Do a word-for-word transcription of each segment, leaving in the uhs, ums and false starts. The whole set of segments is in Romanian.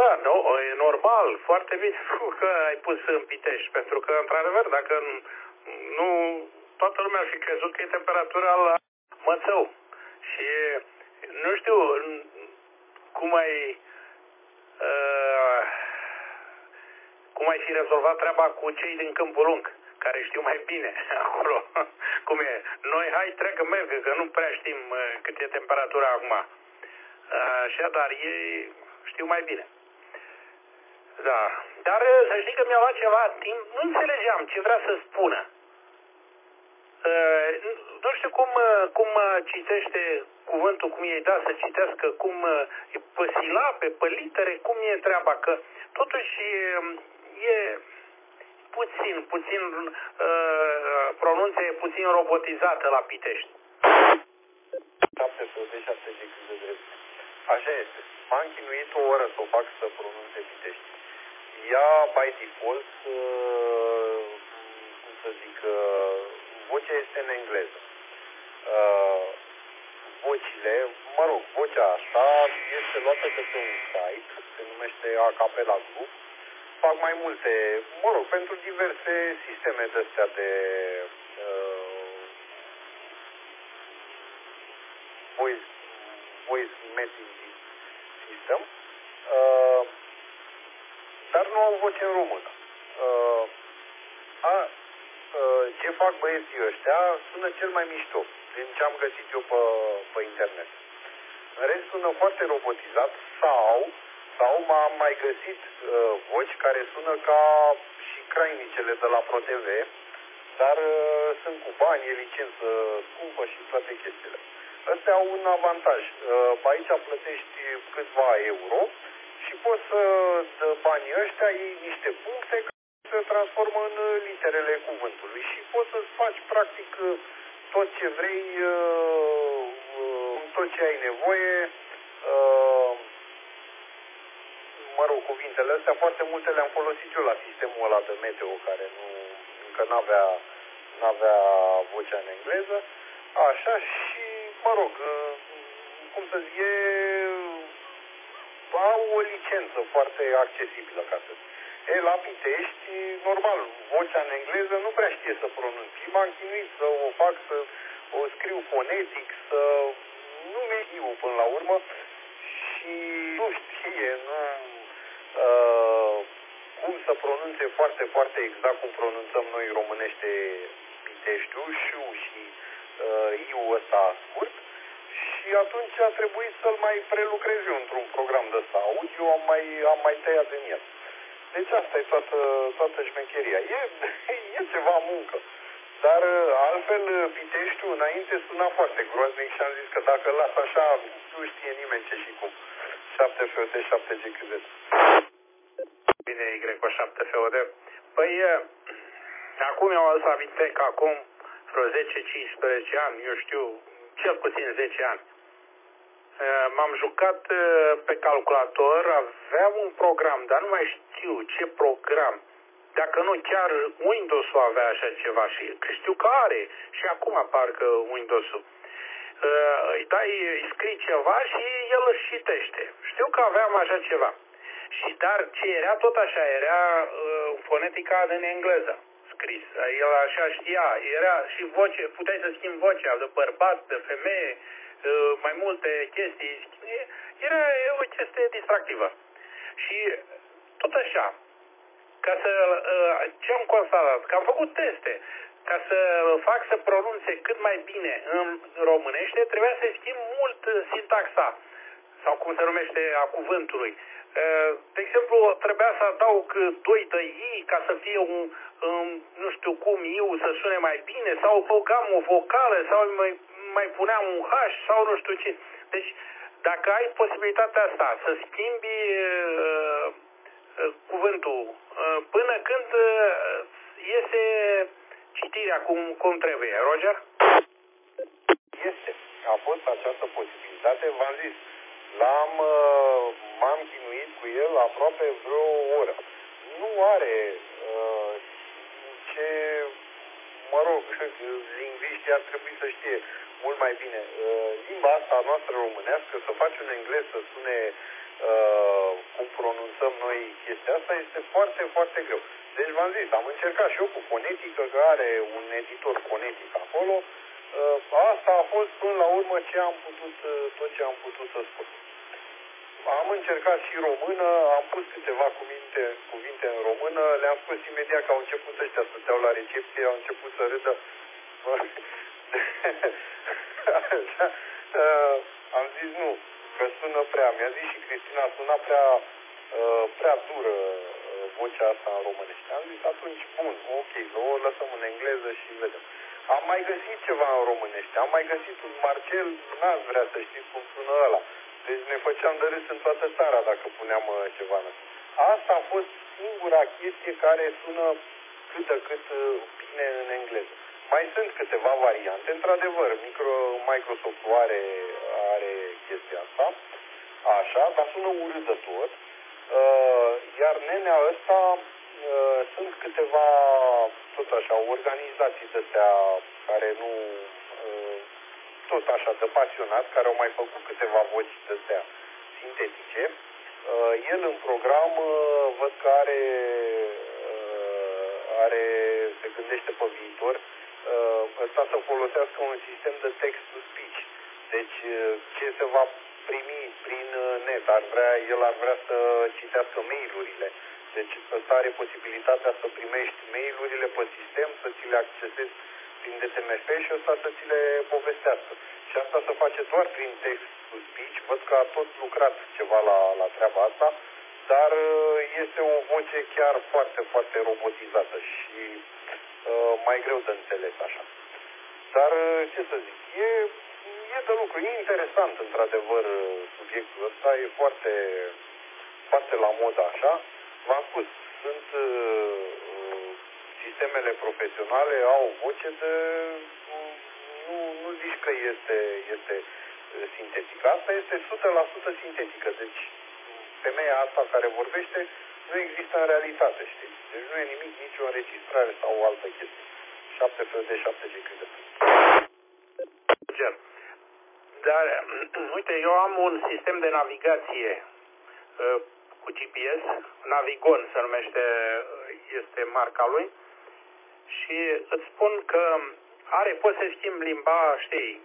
da, no, e normal, foarte bine că ai pus în Pitești, pentru că, într-adevăr, dacă nu, toată lumea ar fi crezut că e temperatura la Mățău. Și nu știu cum ai uh, cum ai fi rezolvat treaba cu cei din Câmpul Lung, care știu mai bine acolo cum e. Noi, hai, trecă, mergă, că nu prea știm uh, cât e temperatura acum. Așa, dar ei știu mai bine. Da. Dar să știi că mi-a luat ceva timp, nu înțelegeam ce vrea să spună. Uh, nu știu cum, cum citește cuvântul, cum i-ai dat să citească, cum e pe silabe, pe litere, cum e treaba, că totuși e, e puțin, puțin, uh, pronunția e puțin robotizată la Pitești. șapte sute șaptezeci de drept. Așa este. M-am chinuit o oră să o fac să pronunțe Pitești. Ea, by default, uh, cum să zic, uh, vocea este în engleză. Uh, vocile, mă rog, vocea asta este luată de pe un site, se numește Acapela Group. Fac mai multe, mă rog, pentru diverse sisteme de-astea de uh, voice, voice messaging system, uh, dar nu au voce în română. Uh, a, uh, ce fac băieții ăștia sună cel mai mișto din ce am găsit eu pe, pe internet. În rest sună foarte robotizat sau, sau m-am mai găsit uh, voci care sună ca și crainicele de la ProTV, dar uh, sunt cu bani, e licență scumpă și toate chestiile. Astea au un avantaj. Uh, aici plătești câțiva euro și poți să dă banii ăștia, iei niște puncte care se transformă în literele cuvântului și poți să-ți faci practic tot ce vrei, tot ce ai nevoie. Mă rog, cuvintele astea, foarte multe le-am folosit eu la sistemul ăla de meteo, care nu, încă n-avea, n-avea vocea în engleză. Așa și, mă rog, cum să zic, e, au o licență foarte accesibilă, ca să zic. E, la Pitești, normal, vocea în engleză nu prea știe să pronunți. M-am chinuit să o fac, să o scriu fonetic, să nu mi-e până la urmă și nu știe, nu, uh, cum să pronunțe foarte, foarte exact cum pronunțăm noi românește Piteștiul, șu și uh, iu ăsta scurt. Și atunci a trebuit să-l mai prelucrez eu într-un program de ăsta audio, am mai, am mai tăiat din el. Deci asta e toată, toată șmecheria. E, e ceva muncă. Dar altfel Piteștiul înainte suna foarte groaznic și am zis că dacă îl las așa, nu știe nimeni ce și cum. șapte F O D, șapte G Q Z. Bine, Y cu șapte F O D. Păi, acum mi-am adus aminte că acum vreo zece cincisprezece ani, eu știu, cel puțin zece ani, m-am jucat pe calculator, aveam un program, dar nu mai știu ce program. Dacă nu, chiar Windows-ul avea așa ceva și știu că are și acum parcă Windows-ul. Îi dai, îi scrii ceva și el își citește. Știu că aveam așa ceva. Și dar ce era, tot așa, era uh, fonetica în engleză scris. El așa știa, era și voce, puteai să schimbi vocea de bărbat, de femeie, uh, mai multe chestii. Era o chestie distractivă. Și tot așa, ca să, uh, ce am constatat? Că am făcut teste. Ca să fac să pronunțe cât mai bine în românește, trebuia să schimb mult sintaxa, sau cum se numește, a cuvântului. De exemplu, trebuia să adaug doi de i ca să fie un, un, nu știu cum, iu să sune mai bine, sau băgam o vocală, sau mai, mai puneam un h, sau nu știu ce. Deci, dacă ai posibilitatea asta, să schimbi uh, uh, cuvântul uh, până când uh, iese citirea cum, cum trebuie. Roger? Este. A fost această posibilitate, v-am zis. L-am, m-am chinuit cu el aproape vreo oră. Nu are uh, ce, mă rog, lingviștii ar trebui să știe mult mai bine. Uh, limba asta noastră românească, să faci un englez să sune uh, cum pronunțăm noi chestia asta, este foarte, foarte greu. Deci v-am zis, am încercat și eu cu fonetică, că are un editor fonetic acolo. Asta a fost până la urmă ce am putut, tot ce am putut să spun. Am încercat și română, am pus câteva cuvinte, cuvinte în română, le-am spus imediat că au început ăștia să steau la recepție, au început să râdă. Am zis nu, că sună prea, mi-a zis și Cristina, suna prea, prea dură vocea asta în românește. Am zis atunci, bun, ok, o lăsăm în engleză și vedem. Am mai găsit ceva în românește, am mai găsit un Marcel, n-ați vrea să știți cum sună ăla. Deci ne făceam de râs în toată țara dacă puneam ceva în asta. Asta a fost singura chestie care sună cât de cât bine în engleză. Mai sunt câteva variante, într-adevăr, micro, Microsoft are, are chestia asta, așa, dar sună urât de tot. Uh, iar nenea ăsta uh, sunt câteva, tot așa, organizații de-astea care nu, uh, tot așa, de pasionați, care au mai făcut câteva voci de-astea sintetice. Uh, el în program uh, văd că are, uh, are, se gândește pe viitor, uh, ăsta să folosească un sistem de text-to-speech. Deci uh, ce se va primi prin net, ar vrea, el ar vrea să citească mail-urile. Deci ăsta are posibilitatea să primești mail-urile pe sistem, să ți le accesezi prin D T M F și ăsta să ți le povestească. Și asta se face doar prin text-to-speech. Văd că a tot lucrat ceva la, la treaba asta, dar este o voce chiar foarte, foarte robotizată și uh, mai greu de înțeles așa. Dar ce să zic, e E de lucru, e interesant într-adevăr subiectul ăsta, e foarte, foarte la modă așa. V-am spus, sunt uh, sistemele profesionale, au voce de, nu, nu zici că este, este sintetică, asta este o sută la sută sintetică, deci femeia asta care vorbește nu există în realitate, știți? Deci nu e nimic, nicio înregistrare sau o altă chestie. șapte F D, șapte G Q D. Dar, uite, eu am un sistem de navigație uh, cu G P S, Navigon se numește, este marca lui, și îți spun că are, poți să schimbi limba, știi,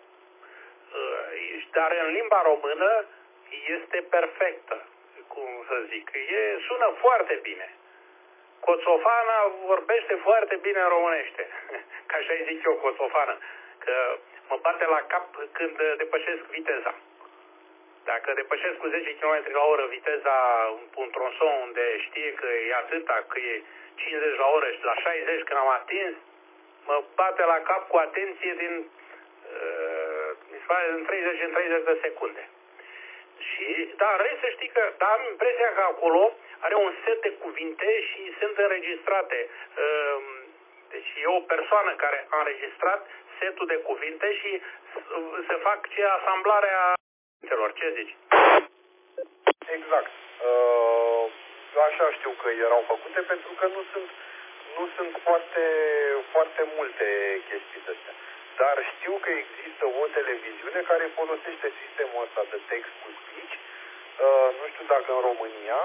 uh, dar în limba română este perfectă, cum să zic, e, sună foarte bine. Coțofana vorbește foarte bine în românește, ca așa zic eu, Coțofană, că mă bate la cap când depășesc viteza. Dacă depășesc cu zece kilometri la oră viteza un tronson unde știe că e atâta, că e cincizeci la oră și la șaizeci când am atins, mă bate la cap cu atenție din uh, în treizeci în treizeci de secunde. Și, da, vrei să știi că, da, am impresia că acolo are un set de cuvinte și sunt înregistrate. Uh, deci e o persoană care a înregistrat setul de cuvinte și se fac ce asamblarea celor. Ce zici? Exact. Uh, așa știu că erau făcute pentru că nu sunt, nu sunt foarte, foarte multe chestii de astea. Dar știu că există o televiziune care folosește sistemul ăsta de text-to-speech. Uh, nu știu dacă în România.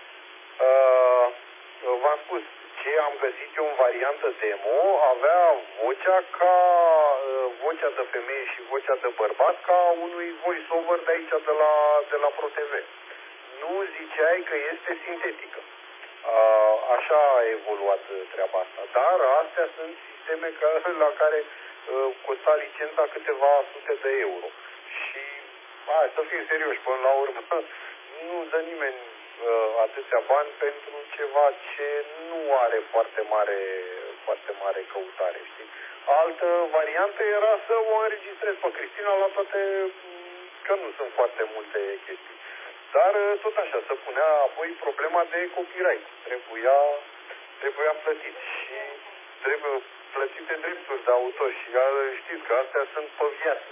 Uh, v-am spus, ce am găsit eu în variantă demo avea vocea ca uh, vocea de femeie și vocea de bărbat ca unui voice-over de aici de la, de la ProTV. Nu ziceai că este sintetică. Uh, așa a evoluat treaba asta. Dar astea sunt sisteme ca, la care uh, costa licența câteva sute de euro. Și hai, să fim serioși, până la urmă nu dă nimeni atâția bani pentru ceva ce nu are foarte mare, foarte mare căutare, știi? Altă variantă era să o înregistrez pe Cristina la toate, că nu sunt foarte multe chestii. Dar tot așa, se punea apoi problema de copyright. Trebuia, trebuia plătit și trebuie plătite drepturi de autor și știți că astea sunt pe viață.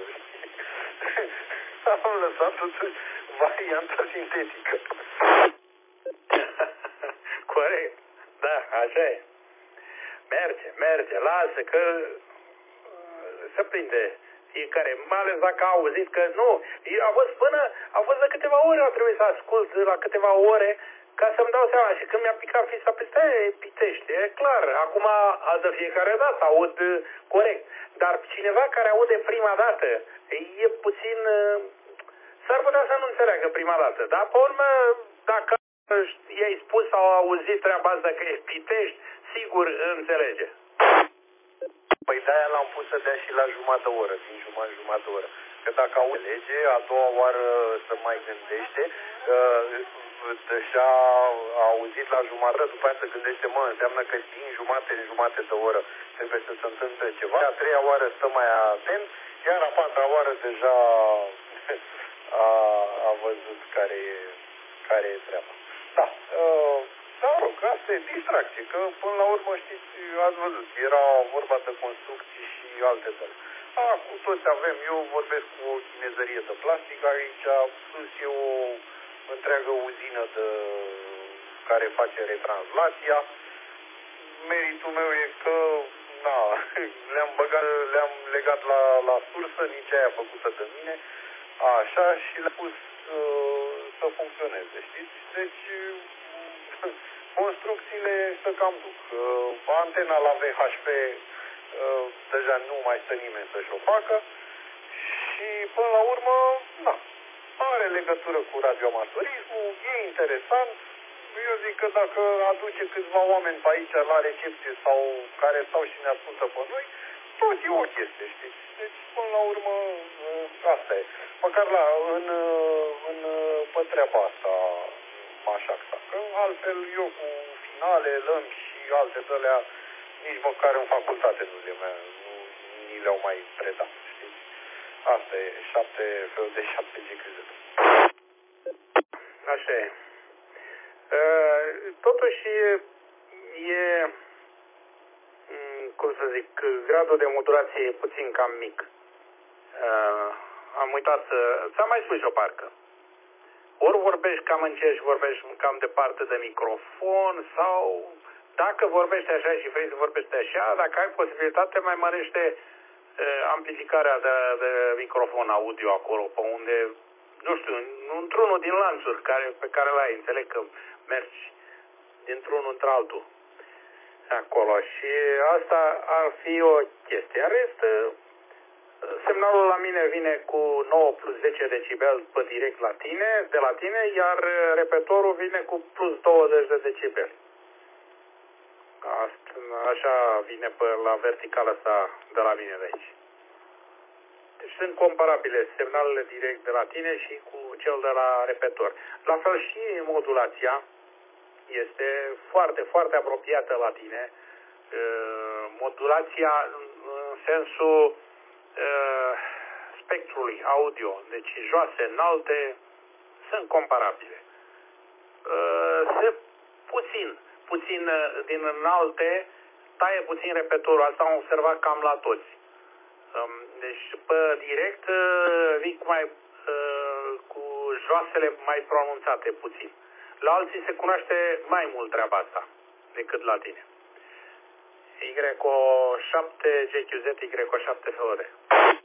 Am lăsat totuși varianta sintetică. Corect. Da, așa e. Merge, merge, lasă că se prinde fiecare, mai ales dacă a auzit că nu, a fost până, a fost de câteva ore, a trebuit să ascult la câteva ore ca să-mi dau seama. Și când mi-a picat fisa, pe stai, Pitești, e clar. Acum, de fiecare dată, aud corect. Dar cineva care aude prima dată, e puțin... S-ar putea să nu înțeleagă prima dată. Dar, pe urmă, dacă i-ai spus sau auzit treaba asta că e Pitești, sigur înțelege. Păi de-aia l-am pus să dea și la jumătate de oră, din jumătate jumătate de oră. Că dacă aude lege, a doua oară să mai gândește, deja a auzit la jumătate, după aceea se gândește, mă, înseamnă că din jumătate în jumătate de oră trebuie să se întâmple ceva. A treia oară stă mai atent, iar a patra oară deja a, a văzut care e, care e treaba. Da, uh, dar rog, asta e distracție, că până la urmă, știți, ați văzut, era vorba de construcții și alte țări. Acum toți avem, eu vorbesc cu o chinezărie de plastic, aici sus e o întreagă uzină de, care face retranslația. Meritul meu e că na, le-am băgat, le-am legat la, la sursă, nici aia făcută de mine, așa, și le-am pus uh, să funcționeze, știți? Deci, construcțiile să cam duc. Uh, antena la V H P uh, deja nu mai stă nimeni să-și o facă și, până la urmă, na, are legătură cu radioamatorismul, e interesant. Eu zic că dacă aduce câțiva oameni pe aici la recepție sau care stau și ne ascultă pe noi, tot e o chestie, știți? Deci, până la urmă, asta e. Măcar la, în, în, pe treaba asta m-aș axa. Că altfel eu cu finale, lămpi și alte de-alea, nici măcar în facultate nu le mai, nu, ni le-au mai predat, știți? Asta e, șapte felul de șapte G Q Z. Așa e. Totuși e, cum să zic, gradul de modulație e puțin cam mic. Am uitat să... Ți-am mai spus-o parcă. Ori vorbești cam încet și vorbești cam departe de microfon sau dacă vorbești așa și vrei să vorbești așa, dacă ai posibilitate mai mărește amplificarea de, de microfon audio acolo pe unde, nu știu, într-unul din lanțuri care, pe care l-ai, înțeleg că mergi dintr-unul într-altul acolo și asta ar fi o chestie. În rest, semnalul la mine vine cu nouă plus zece decibel pe direct la tine, de la tine, iar repetorul vine cu plus douăzeci de decibeli. Asta, așa vine pe la verticală asta de la mine de aici. Deci sunt comparabile semnalele direct de la tine și cu cel de la repetor. La fel și modulația este foarte, foarte apropiată la tine. Modulația în sensul spectrului audio, deci joase, înalte, sunt comparabile. Se puțin, puțin din înalte, taie puțin repetorul, asta am observat cam la toți. Deci pe direct vii cu, mai, cu joasele mai pronunțate puțin. La alții se cunoaște mai mult treaba asta decât la tine. Y șapte G Q Z, Y șapte F O D.